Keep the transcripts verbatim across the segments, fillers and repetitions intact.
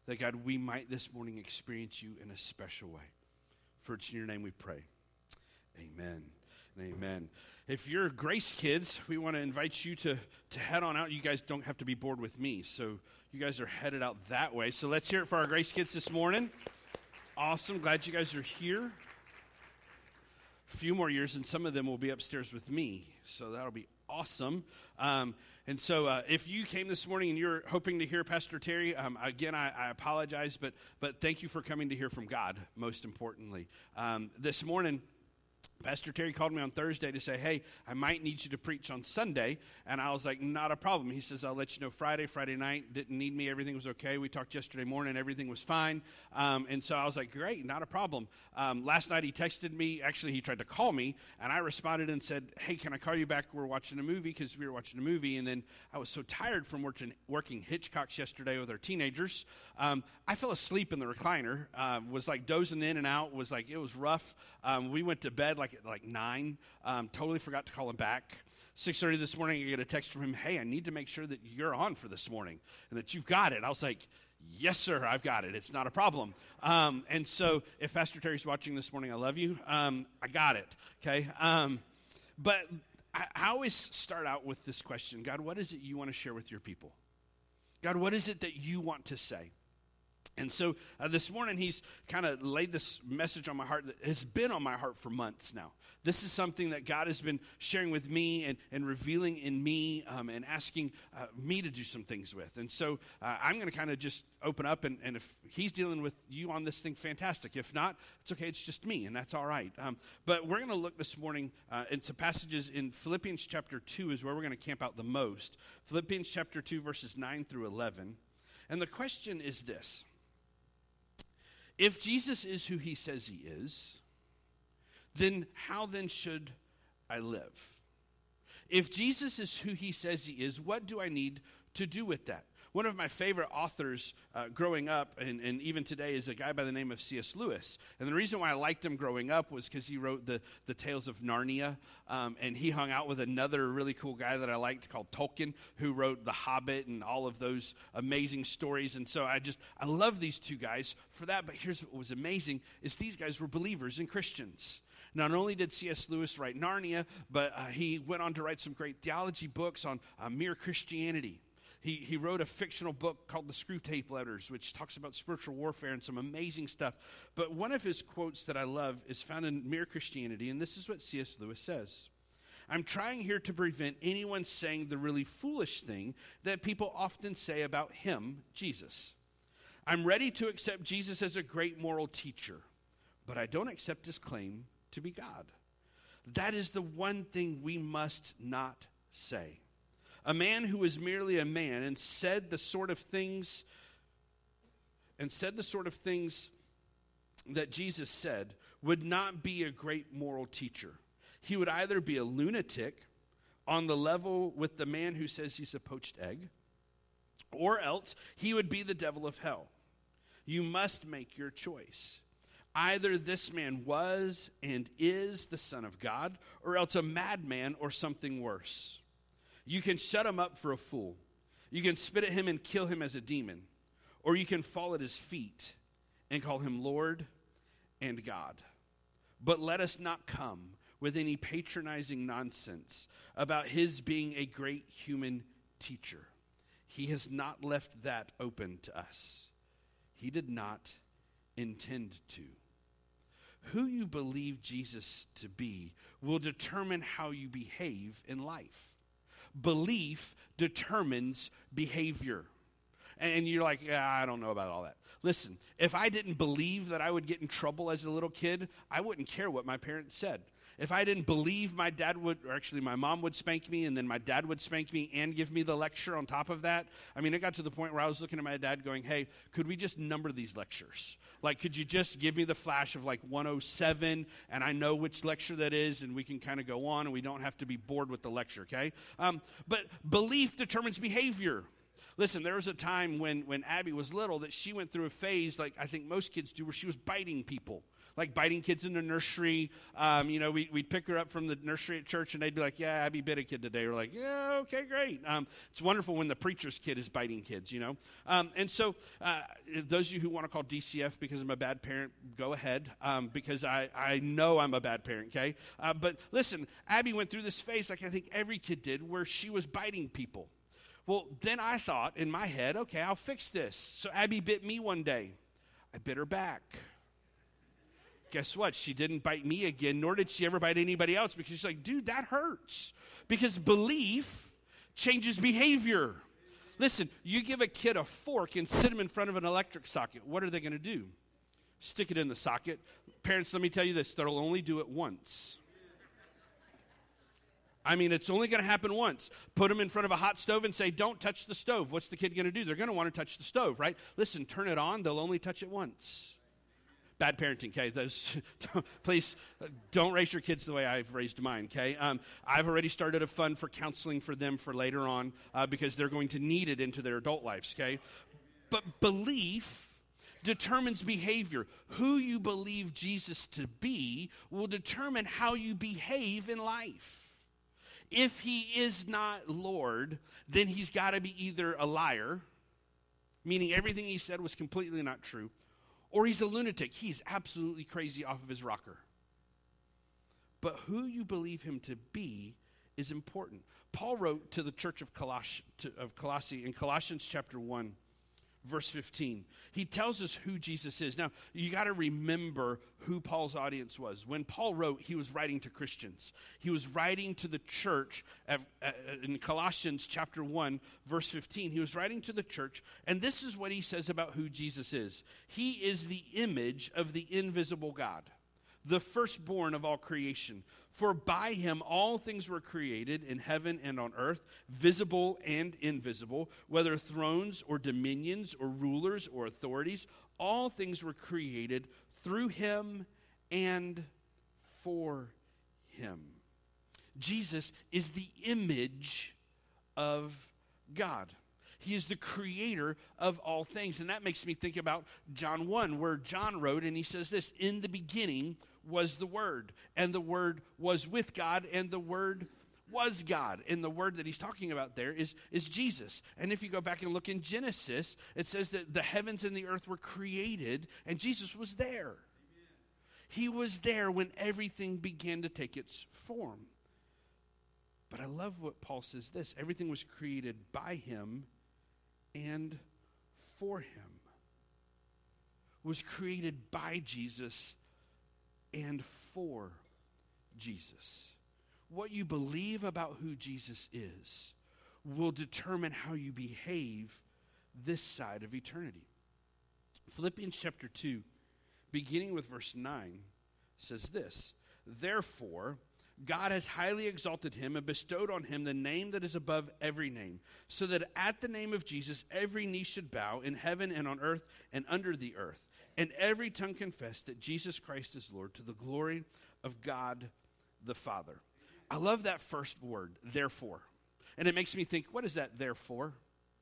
that, God, we might this morning experience you in a special way. For it's in your name we pray. Amen and amen. If you're Grace kids, we want to invite you to, to head on out. You guys don't have to be bored with me, so you guys are headed out that way. So let's hear it for our Grace kids this morning. Awesome. Glad you guys are here. A few more years, and some of them will be upstairs with me, so that'll be awesome. Um, and so uh, if you came this morning and you're hoping to hear Pastor Terry, um, again, I, I apologize, but but thank you for coming to hear from God, most importantly. Um, this morning, Pastor Terry called me on Thursday to say, hey, I might need you to preach on Sunday. And I was like, not a problem. He says, I'll let you know Friday, Friday night. Didn't need me. Everything was okay. We talked yesterday morning. Everything was fine. Um, and so I was like, great, not a problem. Um, last night he texted me. Actually, he tried to call me. And I responded and said, hey, can I call you back? We're watching a movie, because we were watching a movie. And then I was so tired from working, working Hitchcock's yesterday with our teenagers. Um, I fell asleep in the recliner. Uh, was like dozing in and out. Was like, it was rough. Um, we went to bed like at like nine. Um, totally forgot to call him back. six thirty this morning, I get a text from him, hey, I need to make sure that you're on for this morning and that you've got it. I was like, yes, sir, I've got it. It's not a problem. Um, and so if Pastor Terry's watching this morning, I love you. Um, I got it, okay? Um, but I, I always start out with this question, God, what is it you want to share with your people? God, what is it that you want to say? And so uh, this morning, he's kind of laid this message on my heart that has been on my heart for months now. This is something that God has been sharing with me and, and revealing in me um, and asking uh, me to do some things with. And so uh, I'm going to kind of just open up, and, and if he's dealing with you on this thing, fantastic. If not, it's okay. It's just me, and that's all right. Um, but we're going to look this morning uh, in some passages in Philippians chapter two is where we're going to camp out the most. Philippians chapter two, verses nine through eleven. And the question is this. If Jesus is who he says he is, then how then should I live? If Jesus is who he says he is, what do I need to do with that? One of my favorite authors uh, growing up, and, and even today, is a guy by the name of C S Lewis. And the reason why I liked him growing up was because he wrote the, the Tales of Narnia, um, and he hung out with another really cool guy that I liked called Tolkien, who wrote The Hobbit and all of those amazing stories. And so I just, I love these two guys for that. But here's what was amazing, is these guys were believers and Christians. Not only did C S Lewis write Narnia, but uh, he went on to write some great theology books on uh, mere Christianity. He he wrote a fictional book called The Screwtape Letters, which talks about spiritual warfare and some amazing stuff. But one of his quotes that I love is found in Mere Christianity, and this is what C S Lewis says. I'm trying here to prevent anyone saying the really foolish thing that people often say about him, Jesus. I'm ready to accept Jesus as a great moral teacher, but I don't accept his claim to be God. That is the one thing we must not say. A man who is merely a man and said the sort of things and said the sort of things that Jesus said would not be a great moral teacher. He would either be a lunatic on the level with the man who says he's a poached egg, or else he would be the devil of hell. You must make your choice. Either this man was and is the Son of God, or else a madman or something worse. You can shut him up for a fool. You can spit at him and kill him as a demon. Or you can fall at his feet and call him Lord and God. But let us not come with any patronizing nonsense about his being a great human teacher. He has not left that open to us. He did not intend to. Who you believe Jesus to be will determine how you behave in life. Belief determines behavior. And you're like, yeah, I don't know about all that. Listen, if I didn't believe that I would get in trouble as a little kid, I wouldn't care what my parents said. If I didn't believe my dad would, or actually my mom would spank me, and then my dad would spank me and give me the lecture on top of that, I mean, it got to the point where I was looking at my dad going, hey, could we just number these lectures? Like, could you just give me the flash of like one oh seven, and I know which lecture that is, and we can kind of go on, and we don't have to be bored with the lecture, okay? Um, but belief determines behavior. Listen, there was a time when, when Abby was little that she went through a phase, like I think most kids do, where she was biting people. like biting kids in the nursery. Um, you know, we, we'd pick her up from the nursery at church, and they'd be like, yeah, Abby bit a kid today. We're like, yeah, okay, great. Um, it's wonderful when the preacher's kid is biting kids, you know. Um, and so uh, those of you who want to call D C F because I'm a bad parent, go ahead, um, because I, I know I'm a bad parent, okay? Uh, but listen, Abby went through this phase like I think every kid did where she was biting people. Well, then I thought in my head, okay, I'll fix this. So Abby bit me one day. I bit her back. Guess what? She didn't bite me again, nor did she ever bite anybody else because she's like, dude, that hurts. Because belief changes behavior. Listen, you give a kid a fork and sit them in front of an electric socket. What are they going to do? Stick it in the socket. Parents, let me tell you this, they'll only do it once. I mean, it's only going to happen once. Put them in front of a hot stove and say, don't touch the stove. What's the kid going to do? They're going to want to touch the stove, right? Listen, turn it on. They'll only touch it once. Bad parenting, okay? Those, please don't raise your kids the way I've raised mine, okay? Um, I've already started a fund for counseling for them for later on uh, because they're going to need it into their adult lives, okay? But belief determines behavior. Who you believe Jesus to be will determine how you behave in life. If he is not Lord, then he's got to be either a liar, meaning everything he said was completely not true, or he's a lunatic. He's absolutely crazy off of his rocker. But who you believe him to be is important. Paul wrote to the church of, Coloss- to, of Colossae in Colossians chapter one, verse fifteen. He tells us who Jesus is. Now, you got to remember who Paul's audience was. When Paul wrote, he was writing to Christians. He was writing to the church at, at, in Colossians chapter one, verse fifteen. He was writing to the church, and this is what he says about who Jesus is. He is the image of the invisible God, the firstborn of all creation. For by him all things were created in heaven and on earth, visible and invisible, whether thrones or dominions or rulers or authorities. All things were created through him and for him. Jesus is the image of God. He is the creator of all things. And that makes me think about John one, where John wrote, and he says this, in the beginning was the Word, and the Word was with God, and the Word was God. And the Word that he's talking about there is, is Jesus. And if you go back and look in Genesis, it says that the heavens and the earth were created, and Jesus was there. Amen. He was there when everything began to take its form. But I love what Paul says this, everything was created by him and for him. Was created by Jesus and for Jesus. What you believe about who Jesus is will determine how you behave this side of eternity. Philippians chapter two, beginning with verse nine, says this, therefore, God has highly exalted him and bestowed on him the name that is above every name, so that at the name of Jesus every knee should bow in heaven and on earth and under the earth, and every tongue confess that Jesus Christ is Lord, to the glory of God the Father. I love that first word, therefore. And it makes me think, what is that therefore?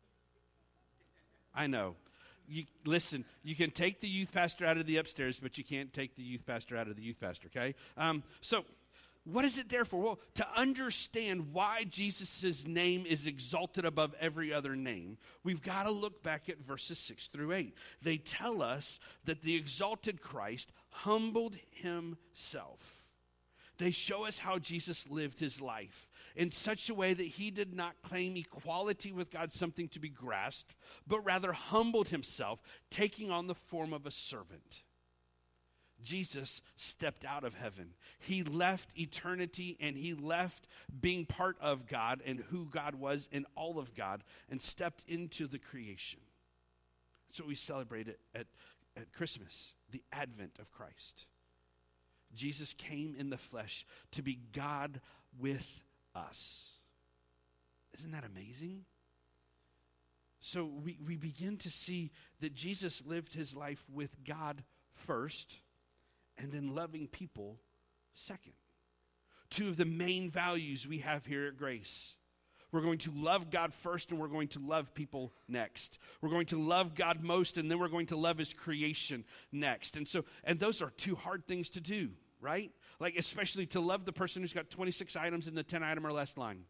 I know. You, listen, you can take the youth pastor out of the upstairs, but you can't take the youth pastor out of the youth pastor, okay? Um, so, what is it there for? Well, to understand why Jesus' name is exalted above every other name, we've got to look back at verses six through eight. They tell us that the exalted Christ humbled himself. They show us how Jesus lived his life in such a way that he did not claim equality with God, something to be grasped, but rather humbled himself, taking on the form of a servant. Jesus stepped out of heaven. He left eternity, and he left being part of God and who God was and all of God, and stepped into the creation. That's what we celebrate at, at, at Christmas, the advent of Christ. Jesus came in the flesh to be God with us. Isn't that amazing? So we, we begin to see that Jesus lived his life with God first, and then loving people second. Two of the main values we have here at Grace. We're going to love God first, and we're going to love people next. We're going to love God most, and then we're going to love his creation next. And so, and those are two hard things to do, right? Like, especially to love the person who's got twenty-six items in the ten item or less line.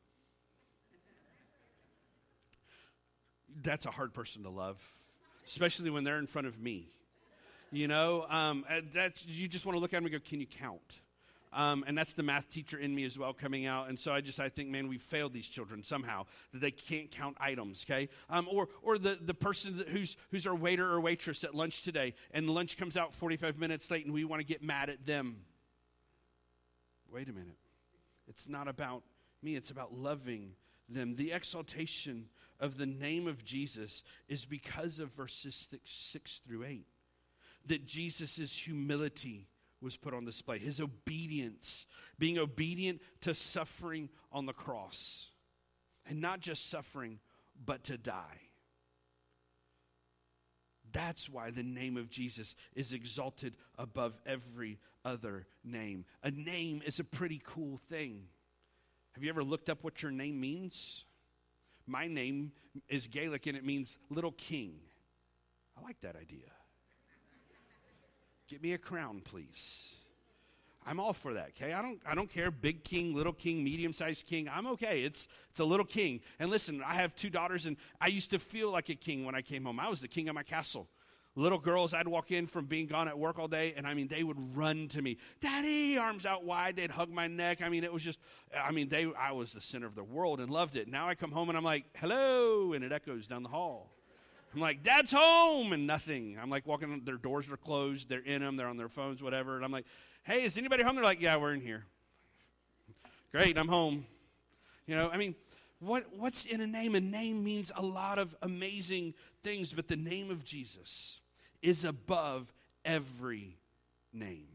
That's a hard person to love, especially when they're in front of me. You know, um, that you just want to look at them and go, can you count? Um, and that's the math teacher in me as well coming out. And so I just, I think, man, we've failed these children somehow, that they can't count items, okay? Um, or or the, the person that, who's who's our waiter or waitress at lunch today, and the lunch comes out forty-five minutes late, and we want to get mad at them. Wait a minute. It's not about me. It's about loving them. The exaltation of the name of Jesus is because of verses six, six through eight. That Jesus' humility was put on display. His obedience, being obedient to suffering on the cross. And not just suffering, but to die. That's why the name of Jesus is exalted above every other name. A name is a pretty cool thing. Have you ever looked up what your name means? My name is Gaelic and it means little king. I like that idea. Get me a crown, please. I'm all for that, okay? I don't I don't care, big king, little king, medium-sized king. I'm okay. It's it's a little king. And listen, I have two daughters, and I used to feel like a king when I came home. I was the king of my castle. Little girls, I'd walk in from being gone at work all day, and I mean, they would run to me. Daddy, arms out wide. They'd hug my neck. I mean, it was just, I mean, they. I was the center of the world and loved it. Now I come home, and I'm like, hello, and it echoes down the hall. I'm like, Dad's home, and nothing. I'm like walking, their doors are closed, they're in them, they're on their phones, whatever, and I'm like, hey, is anybody home? They're like, yeah, we're in here. Great, I'm home. You know, I mean, what what's in a name? A name means a lot of amazing things, but the name of Jesus is above every name.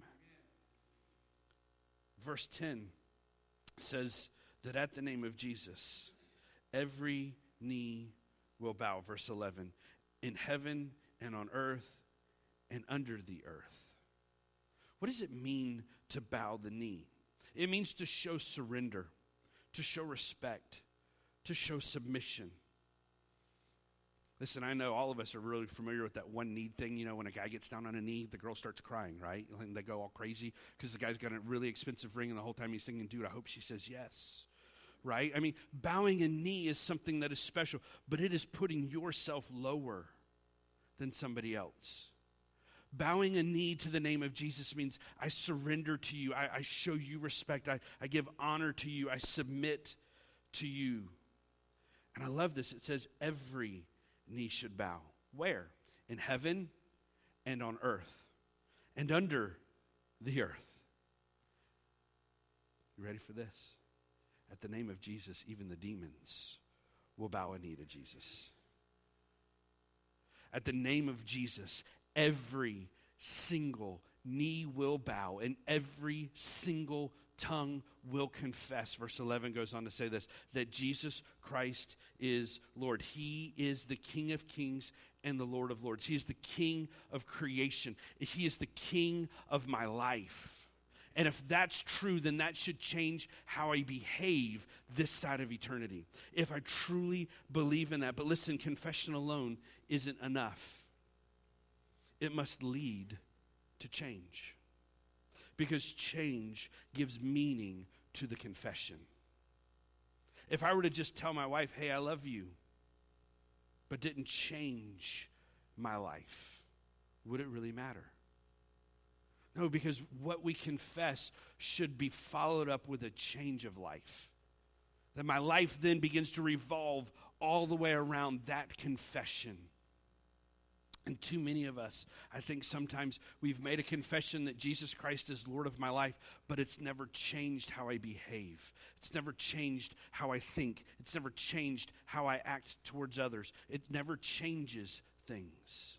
Verse ten says that at the name of Jesus, every knee will bow. Verse eleven, in heaven and on earth and under the earth. What does it mean to bow the knee? It means to show surrender, to show respect, to show submission. Listen, I know all of us are really familiar with that one knee thing. You know, when a guy gets down on a knee, the girl starts crying, right? And they go all crazy because the guy's got a really expensive ring, and the whole time he's thinking, dude, I hope she says yes. Right? I mean, bowing a knee is something that is special, but it is putting yourself lower than somebody else. Bowing a knee to the name of Jesus means I surrender to you. I, I show you respect. I, I give honor to you. I submit to you. And I love this. It says every knee should bow. Where? In heaven and on earth and under the earth. You ready for this? At the name of Jesus, even the demons will bow a knee to Jesus. At the name of Jesus, every single knee will bow and every single tongue will confess. Verse eleven goes on to say this, that Jesus Christ is Lord. He is the King of kings and the Lord of lords. He is the King of creation. He is the King of my life. And if that's true, then that should change how I behave this side of eternity. If I truly believe in that. But listen, confession alone isn't enough. It must lead to change. Because change gives meaning to the confession. If I were to just tell my wife, hey, I love you, but didn't change my life, would it really matter? No, because what we confess should be followed up with a change of life. That my life then begins to revolve all the way around that confession. And too many of us, I think sometimes we've made a confession that Jesus Christ is Lord of my life, but it's never changed how I behave. It's never changed how I think. It's never changed how I act towards others. It never changes things.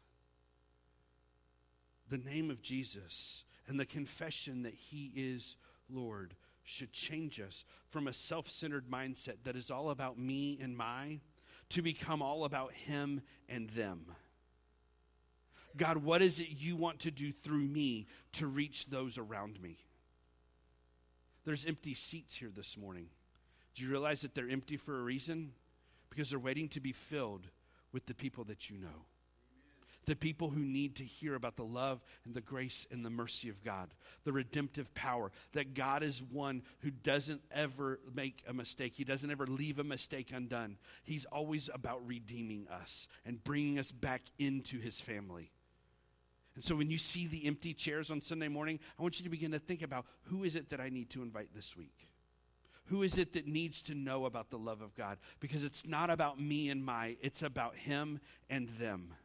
The name of Jesus and the confession that he is Lord should change us from a self-centered mindset that is all about me and my to become all about him and them. God, what is it you want to do through me to reach those around me? There's empty seats here this morning. Do you realize that they're empty for a reason? Because they're waiting to be filled with the people that you know. The people who need to hear about the love and the grace and the mercy of God, the redemptive power, that God is one who doesn't ever make a mistake. He doesn't ever leave a mistake undone. He's always about redeeming us and bringing us back into his family. And so when you see the empty chairs on Sunday morning, I want you to begin to think about, who is it that I need to invite this week? Who is it that needs to know about the love of God? Because it's not about me and my, it's about him and them.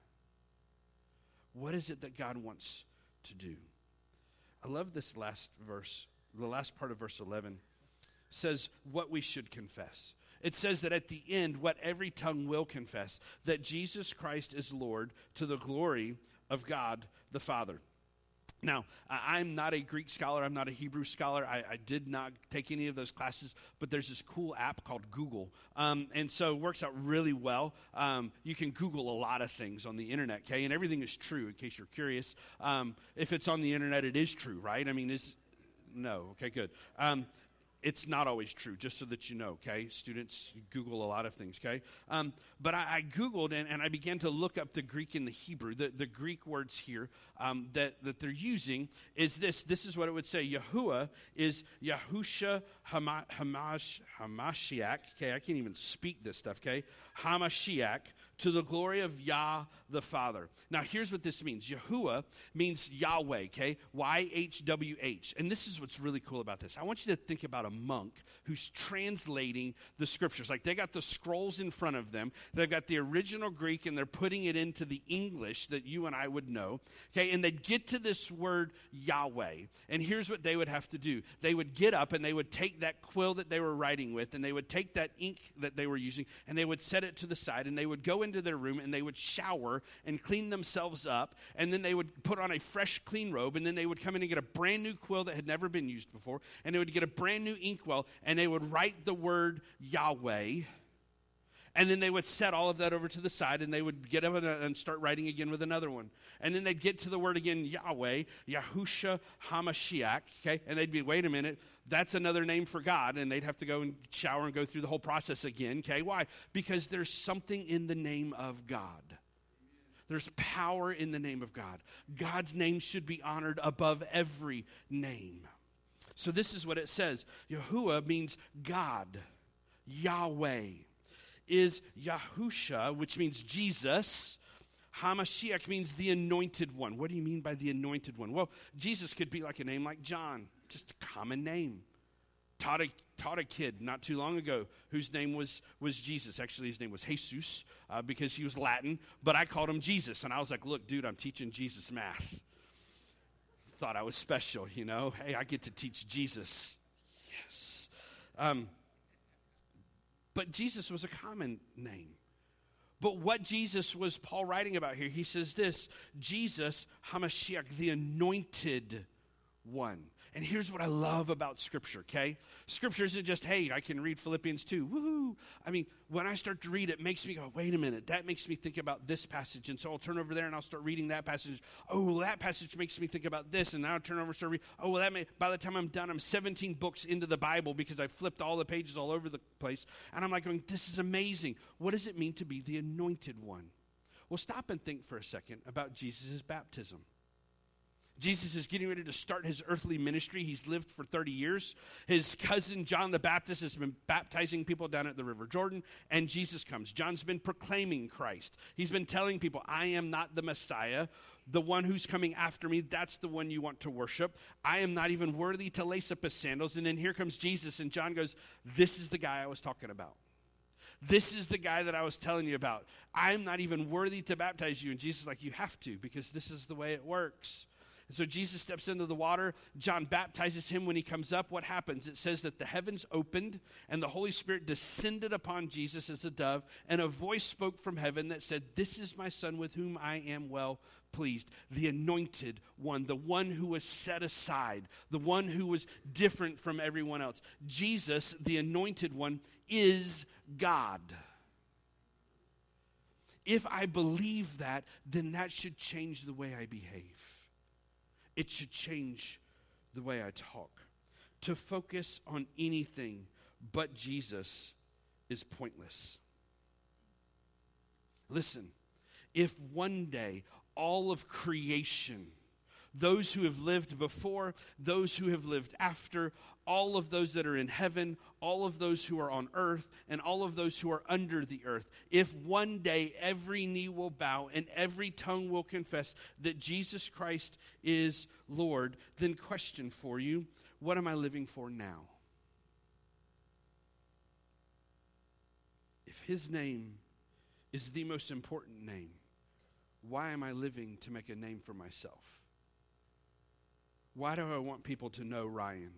What is it that God wants to do? I love this last verse. The last part of verse eleven says what we should confess. It says that at the end, what every tongue will confess, that Jesus Christ is Lord, to the glory of God the Father. Now, I'm not a Greek scholar. I'm not a Hebrew scholar. I, I did not take any of those classes, but there's this cool app called Google. Um, and so it works out really well. Um, you can Google a lot of things on the internet, okay? And everything is true, in case you're curious. Um, if it's on the internet, it is true, right? I mean, is no. Okay, good. Um, It's not always true, just so that you know, okay? Students, you Google a lot of things, okay? Um, but I, I Googled and, and I began to look up the Greek and the Hebrew. The, the Greek words here um, that, that they're using is this. This is what it would say. Yahuwah is Yahusha Hama, Hamash, Hamashiach. Okay, I can't even speak this stuff, okay? Hamashiach, to the glory of Yah the Father. Now, here's what this means. Yahuwah means Yahweh, okay? Y H W H. And this is what's really cool about this. I want you to think about a monk who's translating the scriptures. Like, they got the scrolls in front of them. They've got the original Greek, and they're putting it into the English that you and I would know, okay? And they'd get to this word Yahweh. And here's what they would have to do. They would get up, and they would take that quill that they were writing with, and they would take that ink that they were using, and they would set it to the side, and they would go into their room, and they would shower and clean themselves up, and then they would put on a fresh, clean robe, and then they would come in and get a brand new quill that had never been used before, and they would get a brand new inkwell, and they would write the word Yahweh, and then they would set all of that over to the side, and they would get up and start writing again with another one. And then they'd get to the word again, Yahweh, Yahusha Hamashiach, okay? And they'd be, wait a minute, that's another name for God, and they'd have to go and shower and go through the whole process again, okay? Why? Because there's something in the name of God. There's power in the name of God. God's name should be honored above every name. So this is what it says. Yahuwah means God. Yahweh is Yahusha, which means Jesus. Hamashiach means the anointed one. What do you mean by the anointed one? Well, Jesus could be like a name like John, just a common name. Taught a, taught a kid not too long ago whose name was, was Jesus. Actually, his name was Jesus uh, because he was Latin, but I called him Jesus. And I was like, look, dude, I'm teaching Jesus math. Thought I was special, you know. Hey, I get to teach Jesus. Yes. Um, but Jesus was a common name. But what Jesus was Paul writing about here? He says this, Jesus, Hamashiach, the anointed one. And here's what I love about Scripture, okay? Scripture isn't just, hey, I can read Philippians two, woohoo. I mean, when I start to read it, it makes me go, wait a minute, that makes me think about this passage. And so I'll turn over there and I'll start reading that passage. Oh, well, that passage makes me think about this. And now I'll turn over and start reading. Oh, well, that may, by the time I'm done, I'm seventeen books into the Bible because I flipped all the pages all over the place. And I'm like going, this is amazing. What does it mean to be the anointed one? Well, stop and think for a second about Jesus' baptism. Jesus is getting ready to start his earthly ministry. He's lived for thirty years. His cousin, John the Baptist, has been baptizing people down at the River Jordan, and Jesus comes. John's been proclaiming Christ. He's been telling people, I am not the Messiah. The one who's coming after me, that's the one you want to worship. I am not even worthy to lace up his sandals. And then here comes Jesus, and John goes, this is the guy I was talking about. This is the guy that I was telling you about. I'm not even worthy to baptize you. And Jesus is like, you have to, because this is the way it works. And so Jesus steps into the water. John baptizes him. When he comes up, what happens? It says that the heavens opened and the Holy Spirit descended upon Jesus as a dove, and a voice spoke from heaven that said, this is my son with whom I am well pleased. The anointed one, the one who was set aside, the one who was different from everyone else. Jesus, the anointed one, is God. If I believe that, then that should change the way I behave. It should change the way I talk. To focus on anything but Jesus is pointless. Listen, if one day all of creation, those who have lived before, those who have lived after, all of those that are in heaven, all of those who are on earth, and all of those who are under the earth, if one day every knee will bow and every tongue will confess that Jesus Christ is Lord, then question for you, what am I living for now? If his name is the most important name, why am I living to make a name for myself? Why do I want people to know Ryan?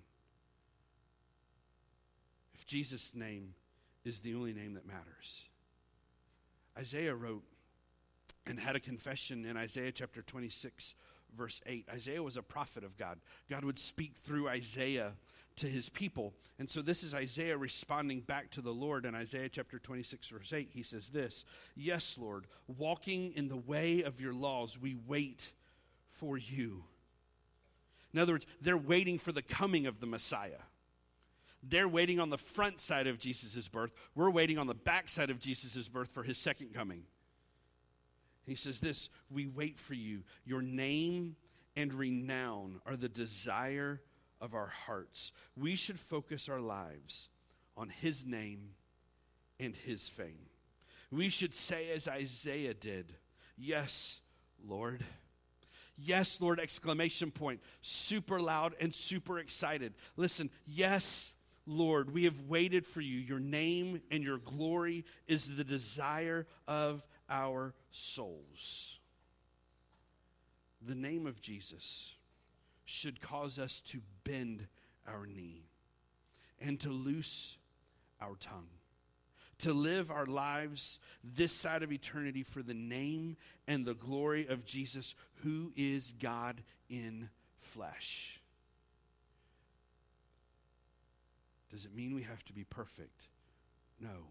If Jesus' name is the only name that matters. Isaiah wrote and had a confession in Isaiah chapter twenty-six, verse eight. Isaiah was a prophet of God. God would speak through Isaiah to his people. And so this is Isaiah responding back to the Lord. In Isaiah chapter twenty-six, verse eight, he says this, "Yes, Lord, walking in the way of your laws, we wait for you." In other words, they're waiting for the coming of the Messiah. They're waiting on the front side of Jesus' birth. We're waiting on the back side of Jesus' birth for his second coming. He says this, "We wait for you. Your name and renown are the desire of our hearts." We should focus our lives on his name and his fame. We should say as Isaiah did, "Yes, Lord." Yes, Lord, exclamation point. Super loud and super excited. Listen, yes, Lord, we have waited for you. Your name and your glory is the desire of our souls. The name of Jesus should cause us to bend our knee and to loose our tongue, to live our lives this side of eternity for the name and the glory of Jesus, who is God in flesh. Does it mean we have to be perfect? No.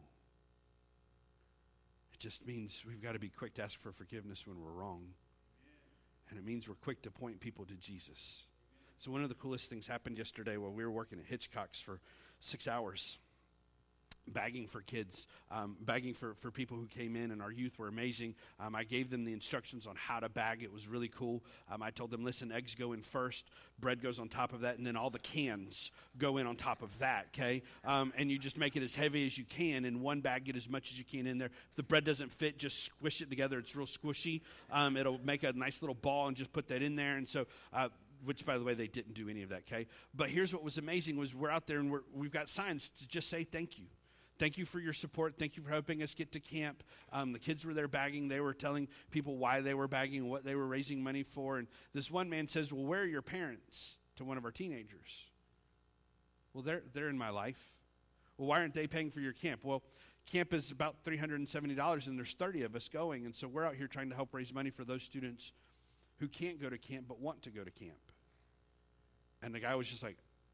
It just means we've got to be quick to ask for forgiveness when we're wrong. And it means we're quick to point people to Jesus. So one of the coolest things happened yesterday while we were working at Hitchcock's for six hours. Bagging for kids, um, bagging for, for people who came in, and our youth were amazing. Um, I gave them the instructions on how to bag. It was really cool. Um, I told them, listen, eggs go in first, bread goes on top of that, and then all the cans go in on top of that, okay? Um, and you just make it as heavy as you can. In one bag, get as much as you can in there. If the bread doesn't fit, just squish it together. It's real squishy. Um, it'll make a nice little ball, and just put that in there. And so... Uh, which, by the way, they didn't do any of that, okay? But here's what was amazing was we're out there, and we're, we've got signs to just say thank you. Thank you for your support. Thank you for helping us get to camp. Um, the kids were there bagging. They were telling people why they were bagging and what they were raising money for. And this one man says, well, where are your parents? To one of our teenagers. Well, they're, they're in my life. Well, why aren't they paying for your camp? Well, camp is about three hundred seventy dollars, and there's thirty of us going. And so we're out here trying to help raise money for those students who can't go to camp but want to go to camp. And the guy was just like,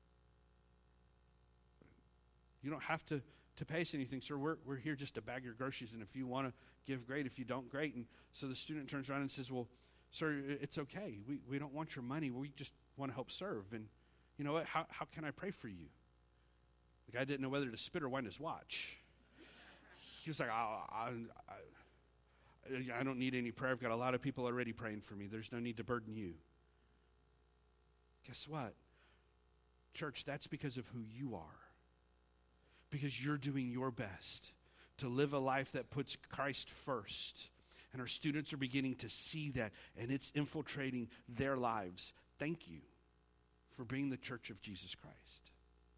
you don't have to, to pay us anything, sir. We're, we're here just to bag your groceries, and if you want to give, great. If you don't, great. And so the student turns around and says, well, sir, it's okay. We, we don't want your money. We just want to help serve. And you know what? How, how can I pray for you? The guy didn't know whether to spit or wind his watch. He was like, I, I, I, I don't need any prayer. I've got a lot of people already praying for me. There's no need to burden you. Guess what? Church, that's because of who you are. Because you're doing your best to live a life that puts Christ first. And our students are beginning to see that, and it's infiltrating their lives. Thank you for being the church of Jesus Christ.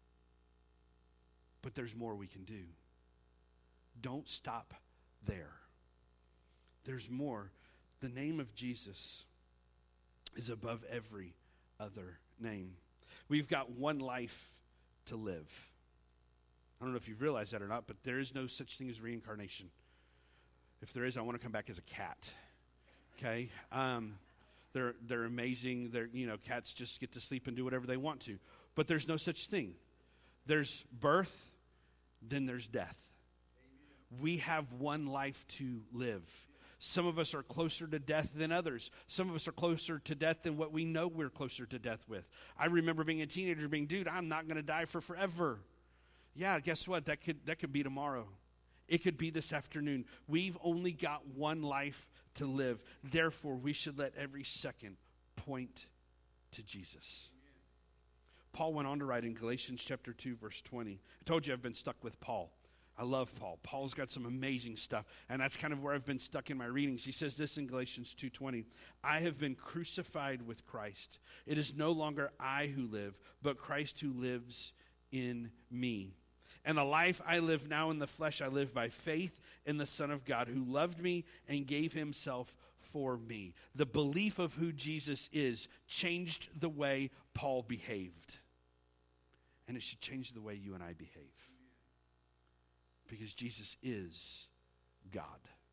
But there's more we can do. Don't stop there. There's more. The name of Jesus is above every other name. We've got one life to live. I don't know if you've realized that or not, but there is no such thing as reincarnation. If there is, I want to come back as a cat. Okay? Um, they're they're amazing. They're you know cats just get to sleep and do whatever they want to. But there's no such thing. There's birth, then there's death. We have one life to live. Some of us are closer to death than others. Some of us are closer to death than what we know we're closer to death with. I remember being a teenager being, dude, I'm not going to die for forever. Yeah, guess what? That could that could be tomorrow. It could be this afternoon. We've only got one life to live. Therefore, we should let every second point to Jesus. Paul went on to write in Galatians chapter two, verse twenty. I told you I've been stuck with Paul. I love Paul. Paul's got some amazing stuff, and that's kind of where I've been stuck in my readings. He says this in Galatians two twenty, I have been crucified with Christ. It is no longer I who live, but Christ who lives in me. And the life I live now in the flesh, I live by faith in the Son of God who loved me and gave himself for me. The belief of who Jesus is changed the way Paul behaved. And it should change the way you and I behave. Because Jesus is God.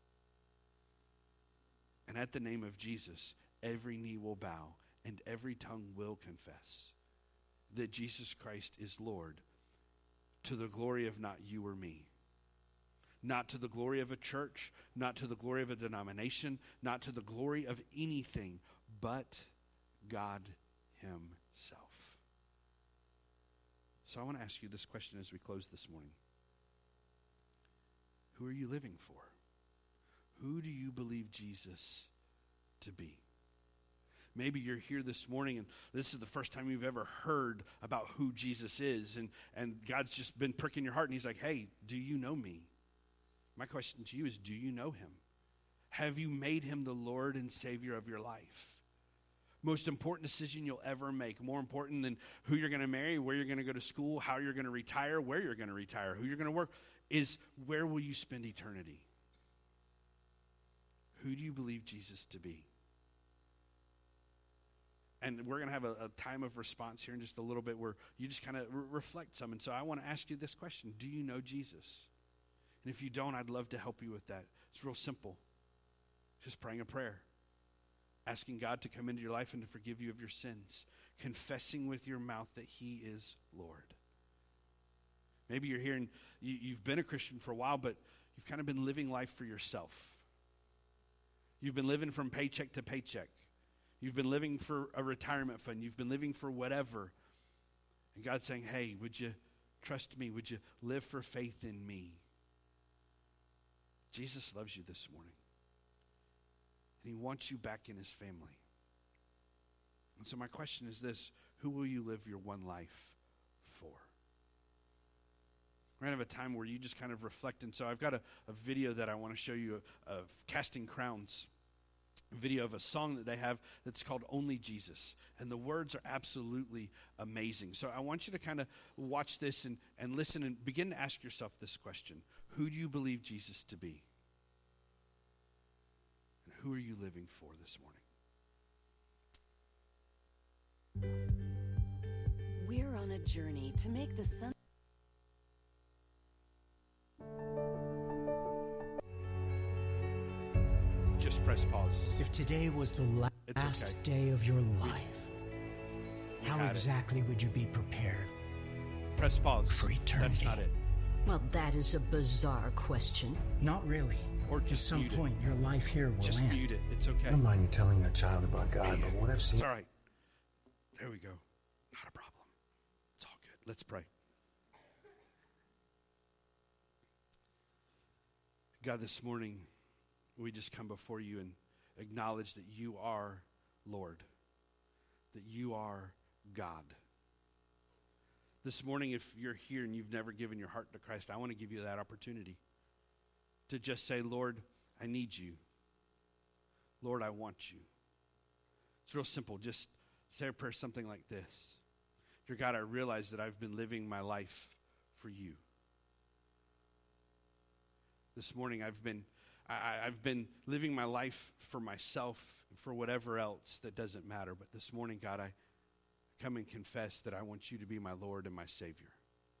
And at the name of Jesus, every knee will bow and every tongue will confess that Jesus Christ is Lord, to the glory of not you or me. Not to the glory of a church, not to the glory of a denomination, not to the glory of anything, but God himself. So I want to ask you this question as we close this morning. Who are you living for? Who do you believe Jesus to be? Maybe you're here this morning and this is the first time you've ever heard about who Jesus is, and, and God's just been pricking your heart and he's like, hey, do you know me? My question to you is, do you know him? Have you made him the Lord and Savior of your life? Most important decision you'll ever make, more important than who you're going to marry, where you're going to go to school, how you're going to retire, where you're going to retire, who you're going to work, is where will you spend eternity? Who do you believe Jesus to be? And we're going to have a, a time of response here in just a little bit where you just kind of re- reflect some. And so I want to ask you this question. Do you know Jesus? And if you don't, I'd love to help you with that. It's real simple. Just praying a prayer. Asking God to come into your life and to forgive you of your sins. Confessing with your mouth that he is Lord. Maybe you're here and you, you've been a Christian for a while, but you've kind of been living life for yourself. You've been living from paycheck to paycheck. You've been living for a retirement fund. You've been living for whatever. And God's saying, hey, would you trust me? Would you live for faith in me? Jesus loves you this morning. And he wants you back in his family. And so my question is this: who will you live your one life for? We're going to have a time where you just kind of reflect. And so I've got a, a video that I want to show you of, of Casting Crowns. A video of a song that they have that's called Only Jesus. And the words are absolutely amazing. So I want you to kind of watch this and, and listen and begin to ask yourself this question. Who do you believe Jesus to be? And who are you living for this morning? We're on a journey to make the sun. Just press pause. If today was the la- last okay. day of your life, We how had it. exactly would you be prepared? Press pause. For eternity. That's not it. Well, that is a bizarre question. Not really. Or At just some mute it. point, your life here will Just end. mute it. It's okay. I don't mind you telling a child about God, but what I've seen... It's all right. There we go. Not a problem. It's all good. Let's pray. God, this morning, we just come before you and acknowledge that you are Lord, that you are God. This morning, if you're here and you've never given your heart to Christ, I want to give you that opportunity to just say, Lord, I need you. Lord, I want you. It's real simple. Just say a prayer something like this. Dear God, I realize that I've been living my life for you. This morning, I've been I, I've been living my life for myself, for whatever else that doesn't matter. But this morning, God, I come and confess that I want you to be my Lord and my Savior.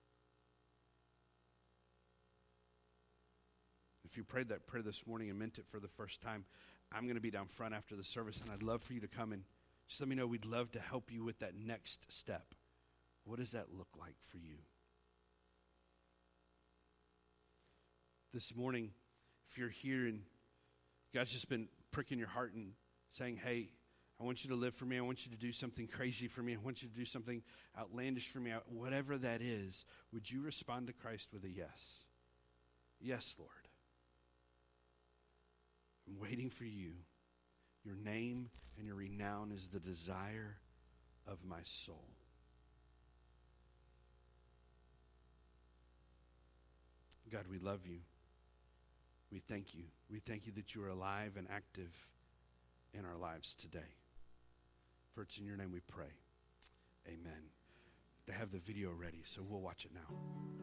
If you prayed that prayer this morning and meant it for the first time, I'm going to be down front after the service, and I'd love for you to come and just let me know. We'd love to help you with that next step. What does that look like for you? This morning, if you're here and God's just been pricking your heart and saying, hey, I want you to live for me. I want you to do something crazy for me. I want you to do something outlandish for me. Whatever that is, would you respond to Christ with a yes? Yes, Lord. I'm waiting for you. Your name and your renown is the desire of my soul. God, we love you. We thank you. We thank you that you are alive and active in our lives today. For it's in your name we pray. Amen. They have the video ready, so we'll watch it now.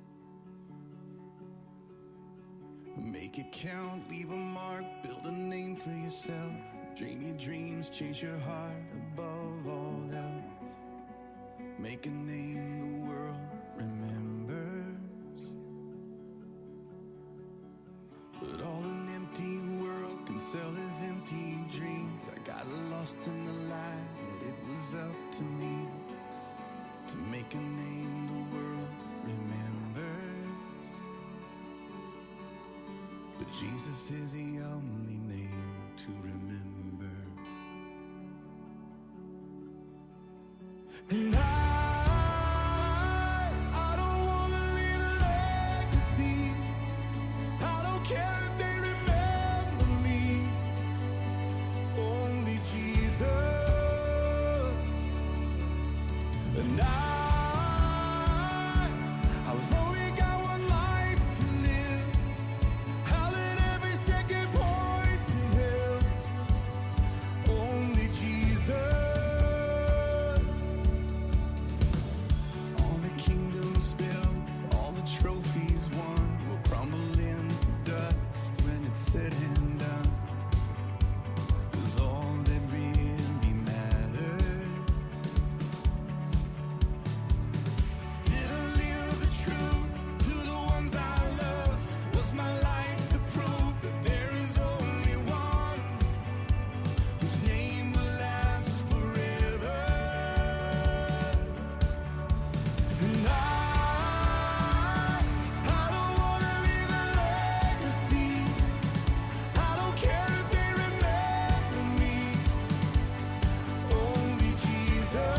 Make it count, leave a mark, build a name for yourself. Dream your dreams, chase your heart above all else. Make a name the world remembers. But all an empty world can sell is empty dreams. I got lost in the light, yet it was up to me to make a name the world remembers. But Jesus is the only name to remember. And I, I don't want to leave a legacy. I don't care if they remember me. Only Jesus. And I, I've only got one life to live. I'll let every second point to Him. Only Jesus. All the kingdoms built, all the trophies won, will crumble into dust when it's said and done. 'Cause all that really mattered. Did I live the truth to the ones I love? Was my life the proof that there is only one whose name will last forever? And I, I don't want to leave a legacy. I don't care if they remember me. Only Jesus.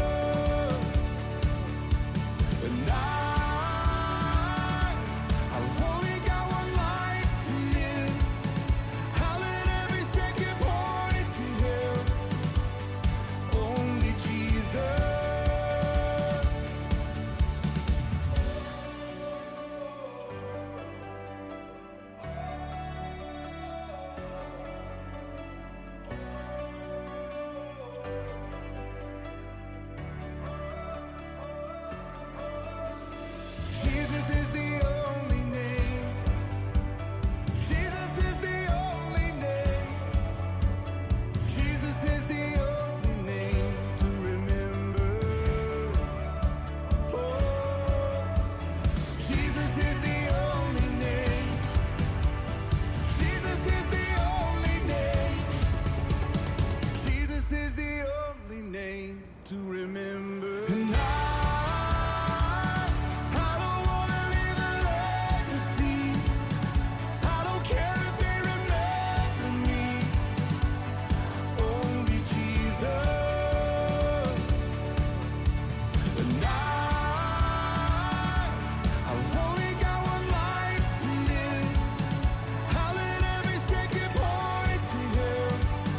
And I, I've only got one life to live. I'll let every second point to Him. Only Jesus. Jesus is the only name. Jesus is the only name. Jesus is the only name to remember. Oh, Jesus is the only name. Jesus is the only name. Jesus is the only name to remember. And I, I don't want to leave a legacy. I don't care if they remember me. Only Jesus. And I, I've only got one life to live. I'll let every second point to Him.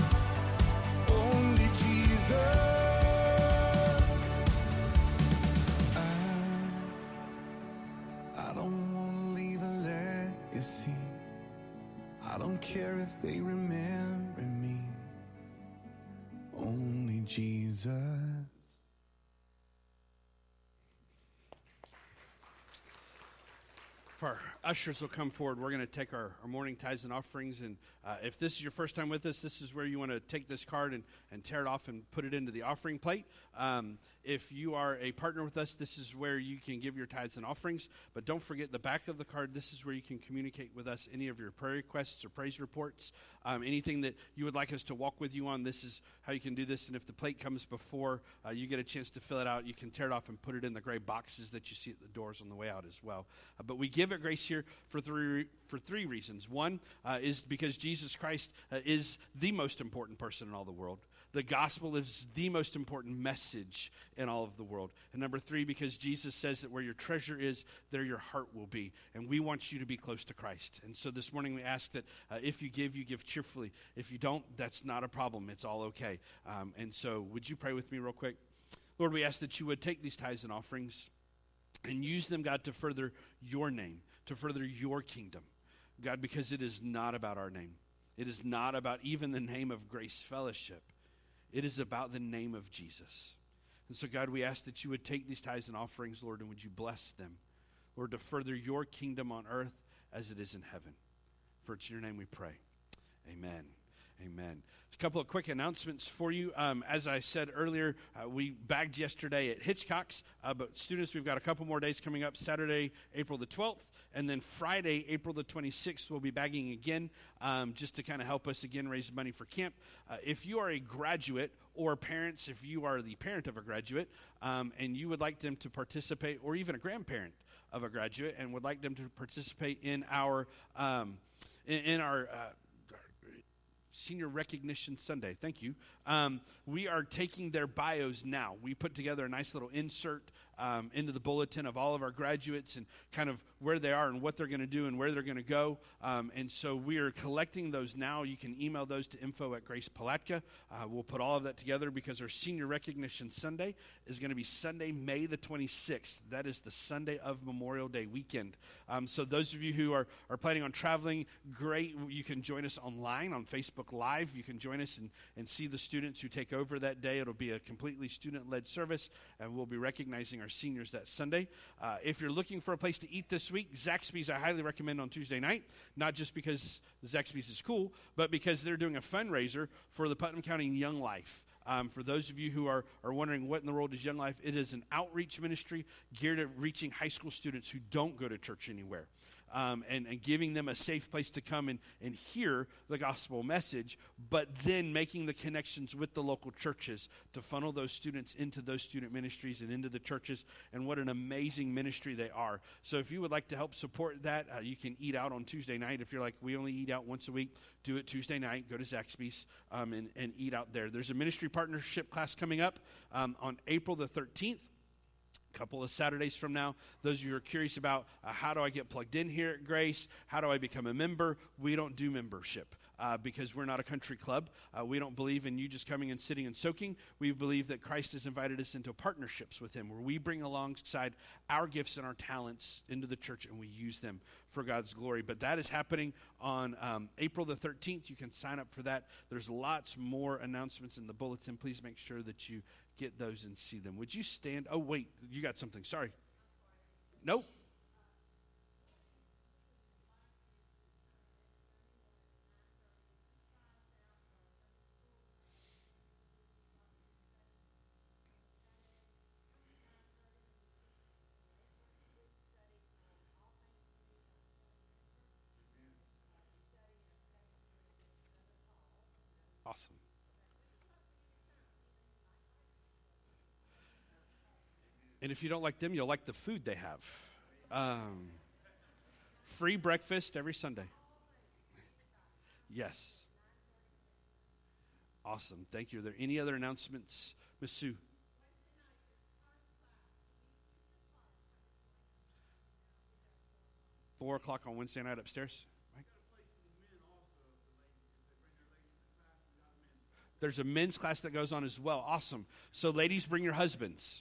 Only Jesus. I, I don't want to leave a legacy. I don't care if they remember me. Only Jesus. If our ushers will come forward, we're going to take our, our morning tithes and offerings. And uh, if this is your first time with us, this is where you want to take this card and, and tear it off and put it into the offering plate. Um, if you are a partner with us, this is where you can give your tithes and offerings. But don't forget the back of the card. This is where you can communicate with us any of your prayer requests or praise reports, um, anything that you would like us to walk with you on. This is how you can do this. And if the plate comes before uh, you get a chance to fill it out, you can tear it off and put it in the gray boxes that you see at the doors on the way out as well. Uh, but we give at Grace here here for three for three reasons. One uh, is because Jesus Christ uh, is the most important person in all the world. The gospel is the most important message in all of the world. And number three, because Jesus says that where your treasure is, there your heart will be. And we want you to be close to Christ. And so this morning we ask that uh, if you give, you give cheerfully. If you don't, that's not a problem. It's all okay. Um, and so would you pray with me real quick? Lord, we ask that you would take these tithes and offerings and use them, God, to further your name, to further your kingdom. God, because it is not about our name. It is not about even the name of Grace Fellowship. It is about the name of Jesus. And so, God, we ask that you would take these tithes and offerings, Lord, and would you bless them, Lord, to further your kingdom on earth as it is in heaven. For it's in your name we pray. Amen. Amen. A couple of quick announcements for you. Um, as I said earlier, uh, we bagged yesterday at Hitchcock's, uh, but students, we've got a couple more days coming up. Saturday, April the twelfth, and then Friday, April the twenty-sixth, we'll be bagging again, um, just to kind of help us again raise money for camp. Uh, if you are a graduate, or parents, if you are the parent of a graduate, um, and you would like them to participate, or even a grandparent of a graduate, and would like them to participate in our um, in, in our uh, Senior Recognition Sunday. Thank you. Um, we are taking their bios now. We put together a nice little insert um, into the bulletin of all of our graduates and kind of where they are and what they're going to do and where they're going to go. Um, and so we are collecting those now. You can email those to info at Grace Palatka. Uh, we'll put all of that together because our Senior Recognition Sunday is going to be Sunday, May the twenty-sixth. That is the Sunday of Memorial Day weekend. Um, so those of you who are, are planning on traveling, great. You can join us online on Facebook Live. You can join us and, and see the students who take over that day. It'll be a completely student-led service, and we'll be recognizing our seniors that Sunday. Uh, if you're looking for a place to eat this week, Zaxby's I highly recommend on Tuesday night, not just because Zaxby's is cool, but because they're doing a fundraiser for the Putnam County Young Life. Um, for those of you who are, are wondering what in the world is Young Life, it is an outreach ministry geared at reaching high school students who don't go to church anywhere. Um, and, and giving them a safe place to come and, and hear the gospel message, but then making the connections with the local churches to funnel those students into those student ministries and into the churches, and what an amazing ministry they are. So if you would like to help support that, uh, you can eat out on Tuesday night. If you're like, we only eat out once a week, do it Tuesday night. Go to Zaxby's um, and, and eat out there. There's a ministry partnership class coming up um, on April the thirteenth. Couple of Saturdays from now. Those of you who are curious about uh, how do I get plugged in here at Grace, how do I become a member, we don't do membership uh, because we're not a country club. Uh, we don't believe in you just coming and sitting and soaking. We believe that Christ has invited us into partnerships with him, where we bring alongside our gifts and our talents into the church and we use them for God's glory. But that is happening on um, April the thirteenth. You can sign up for that. There's lots more announcements in the bulletin. Please make sure that you get those and see them. Would you stand? Oh, wait, you got something. Sorry. Nope. Awesome. And if you don't like them, you'll like the food they have. Um, free breakfast every Sunday. Yes. Awesome. Thank you. Are there any other announcements, Miz Sue? Four o'clock on Wednesday night upstairs. Right? There's a men's class that goes on as well. Awesome. So ladies, bring your husbands.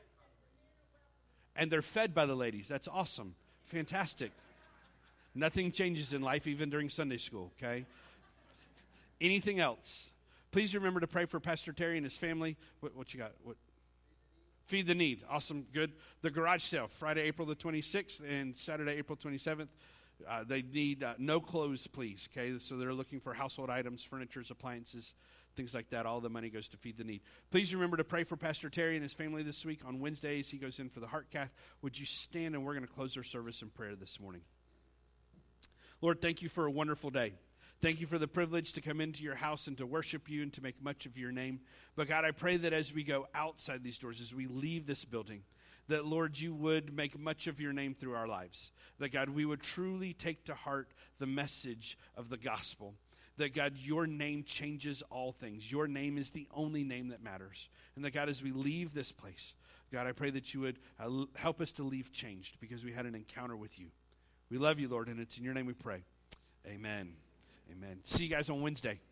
And they're fed by the ladies. That's awesome. Fantastic. Nothing changes in life, even during Sunday school, okay? Anything else? Please remember to pray for Pastor Terry and his family. What, what you got? What? Feed the need. Awesome. Good. The garage sale, Friday, April the twenty-sixth and Saturday, April twenty-seventh. Uh, they need uh, no clothes, please, okay? So they're looking for household items, furniture, appliances, things like that. All the money goes to Feed the Need. Please remember to pray for Pastor Terry and his family this week. On Wednesdays, he goes in for the heart cath. Would you stand, and we're going to close our service in prayer this morning. Lord, thank you for a wonderful day. Thank you for the privilege to come into your house and to worship you and to make much of your name. But God, I pray that as we go outside these doors, as we leave this building, that, Lord, you would make much of your name through our lives. That, God, we would truly take to heart the message of the gospel. That, God, your name changes all things. Your name is the only name that matters. And that, God, as we leave this place, God, I pray that you would uh, l- help us to leave changed because we had an encounter with you. We love you, Lord, and it's in your name we pray. Amen. Amen. See you guys on Wednesday.